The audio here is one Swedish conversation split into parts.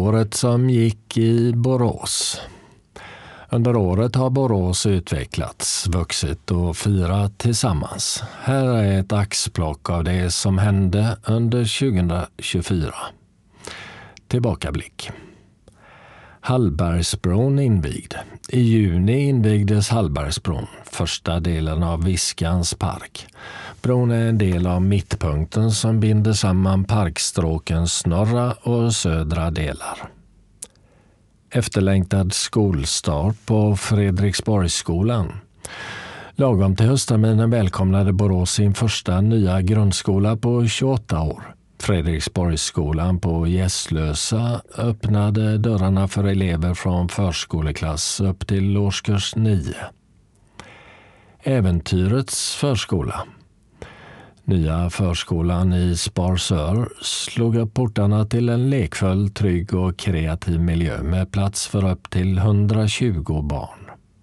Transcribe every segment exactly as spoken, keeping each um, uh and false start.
året som gick i Borås. Under året har Borås utvecklats, vuxit och firat tillsammans. Här är ett axplock av det som hände under tjugohundratjugofyra. Tillbakablick. Hallbergsbron invigd. I juni invigdes Hallbergsbron, första delen av Viskans park. Bron är en del av mittpunkten som binder samman parkstråkens norra och södra delar. Efterlängtad skolstart på Fredriksborgsskolan. Lagom till höstterminen välkomnade Borås sin första nya grundskola på tjugoåtta år. Fredriksborgsskolan på Gässlösa öppnade dörrarna för elever från förskoleklass upp till årskurs nio. Äventyrets förskola. Nya förskolan i Sparsör slog upp portarna till en lekfull, trygg och kreativ miljö med plats för upp till hundratjugo barn.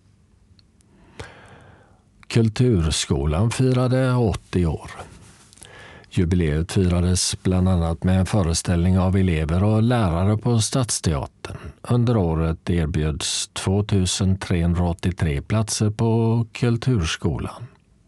Kulturskolan firade åttio år. Jubileet firades bland annat med en föreställning av elever och lärare på Stadsteatern. Under året erbjöds tvåtusen trehundraåttiotre platser på Kulturskolan.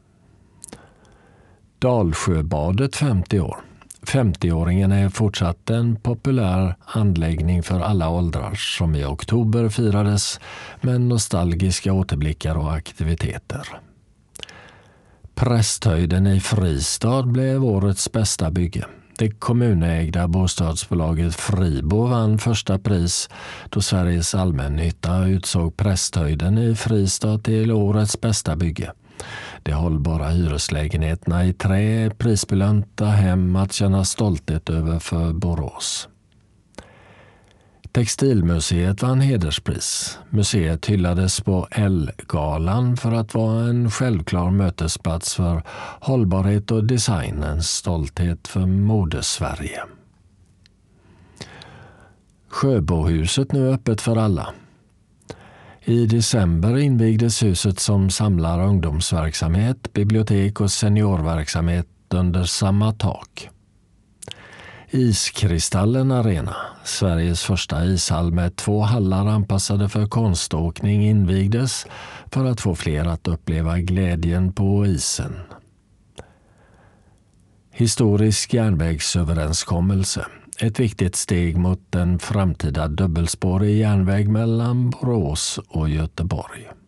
Dalsjöbadet femtio år. femtioåringen är fortsatt en populär anläggning för alla åldrar som i oktober firades med nostalgiska återblickar och aktiviteter. Prästhöjden i Fristad blev årets bästa bygge. Det kommunägda bostadsbolaget Fribo vann första pris då Sveriges allmännytta utsåg Prästhöjden i Fristad till årets bästa bygge. De hållbara hyreslägenheterna i trä är prisbelönta hem att känna stolthet över för Borås. Textilmuseet vann hederspris. Museet hyllades på L-galan för att vara en självklar mötesplats för hållbarhet och designens stolthet för modesverige. Sjöbohuset nu öppet för alla. I december invigdes huset som samlar ungdomsverksamhet, bibliotek och seniorverksamhet under samma tak. Iskristallen Arena, Sveriges första ishall med två hallar anpassade för konståkning, invigdes för att få fler att uppleva glädjen på isen. Historisk järnvägsöverenskommelse. Ett viktigt steg mot en framtida dubbelspårig järnväg mellan Borås och Göteborg.